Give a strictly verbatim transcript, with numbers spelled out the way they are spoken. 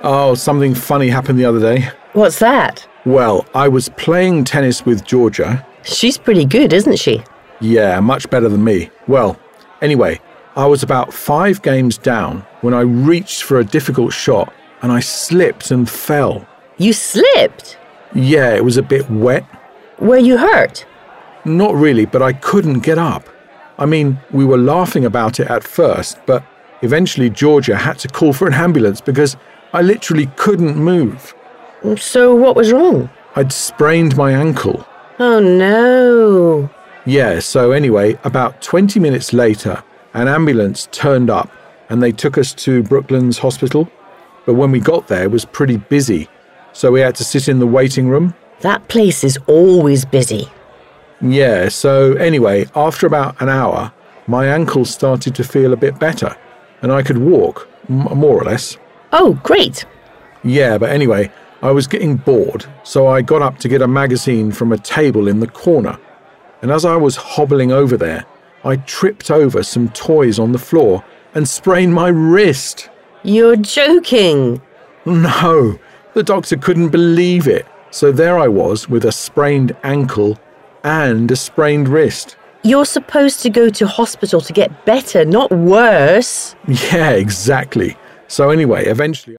Oh, something funny happened the other day. What's that? Well, I was playing tennis with Georgia. She's pretty good, isn't she? Yeah, much better than me. Well, anyway, I was about five games down when I reached for a difficult shot and I slipped and fell. You slipped? Yeah, it was a bit wet. Were you hurt? Not really, but I couldn't get up. I mean, we were laughing about it at first, but eventually Georgia had to call for an ambulance because I literally couldn't move. So what was wrong? I'd sprained my ankle. Oh no. Yeah, so anyway, about twenty minutes later, an ambulance turned up and they took us to Brooklands Hospital. But when we got there, it was pretty busy, so we had to sit in the waiting room. That place is always busy. Yeah, so anyway, after about an hour, my ankle started to feel a bit better and I could walk, m- more or less. Oh, great. Yeah, but anyway, I was getting bored, so I got up to get a magazine from a table in the corner. And as I was hobbling over there, I tripped over some toys on the floor and sprained my wrist. You're joking. No, the doctor couldn't believe it. So there I was with a sprained ankle and a sprained wrist. You're supposed to go to hospital to get better, not worse. Yeah, exactly. So anyway, eventually...